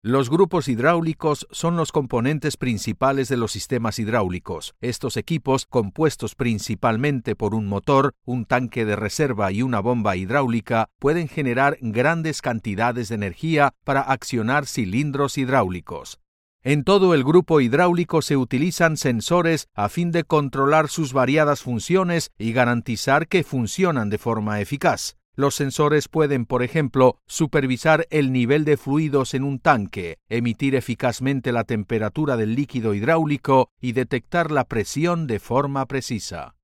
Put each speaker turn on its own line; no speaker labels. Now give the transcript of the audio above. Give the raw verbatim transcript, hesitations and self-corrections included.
Los grupos hidráulicos son los componentes principales de los sistemas hidráulicos. Estos equipos, compuestos principalmente por un motor, un tanque de reserva y una bomba hidráulica, pueden generar grandes cantidades de energía para accionar cilindros hidráulicos. En todo el grupo hidráulico se utilizan sensores a fin de controlar sus variadas funciones y garantizar que funcionan de forma eficaz. Los sensores pueden, por ejemplo, supervisar el nivel de fluidos en un tanque, emitir eficazmente la temperatura del líquido hidráulico y detectar la presión de forma precisa.